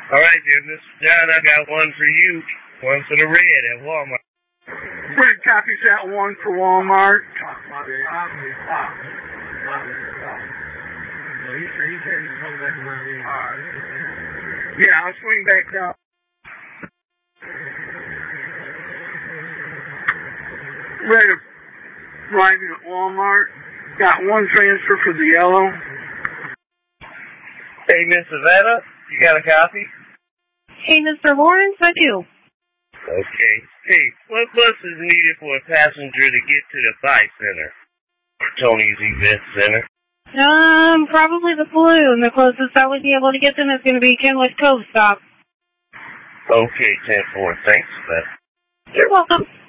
All right, dear Mr. John, I got one for you. One for the red at Walmart. Red copies at 1 for Walmart. Yeah, I'll swing back up. Red arriving at Walmart. Got 1 transfer for the yellow. Hey, Miss Savannah, you got a copy? Hey, Mr. Lawrence, I do. Okay. Hey, what bus is needed for a passenger to get to the Phi Center? Tony's Event Center? Probably the Balloon. The closest I would be able to get them is going to be Kenwood Cove Stop. Okay, 10-4. Thanks, man. You're welcome.